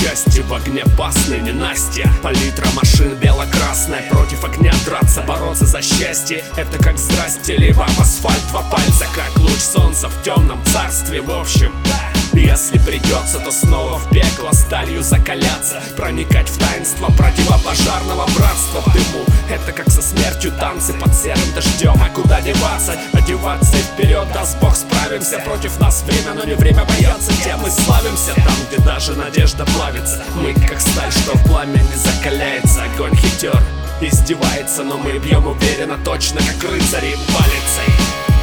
части в огне опасной ненастья. Палитра машин бело-красная, против огня драться, бороться за счастье. Это как здрасте, либо в асфальт два пальца, как луч солнца в темном царстве. В общем, если придется, то снова в пекло сталью закаляться, проникать в таинство противопожарного братства в дыму. Это как со смертью танцы под серым дождем. А куда деваться? Одеваться и вперед, даст Бог, справимся. Против нас время, но не время бояться. Тем мы славимся там, где даже надежда плавится. Мы как сталь, что в пламени закаляется. Огонь хитер, издевается, но мы бьем уверенно, точно как рыцари палицей.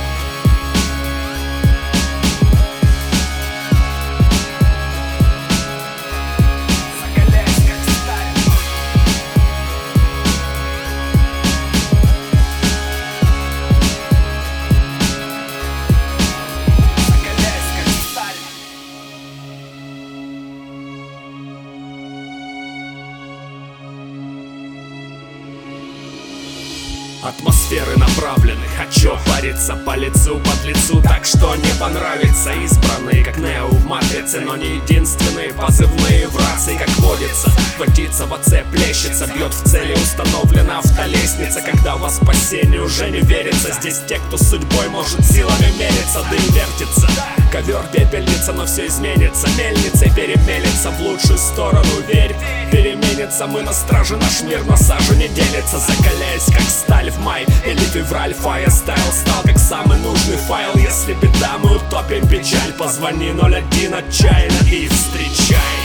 Атмосферы направлены, хочу париться по лицу, под лицу, так что не понравится. Избранные, как Нео в матрице, но не единственные. Позывные в рации, как водится. Водится в отце, плещется, бьет в цели, установлена автолестница. Когда во спасение уже не верится, здесь те, кто судьбой может силами мериться. Дым вертится, ковер пепельница, но все изменится. Мельницей перемелится в лучшую сторону, верь. Переменится, мы на страже, наш мир на сажу не делится. Закаляясь, как сталь в май или февраль, фаер-стайл стал как самый нужный файл. Если беда, мы утопим печаль. Позвони 01 отчаянно и встречай.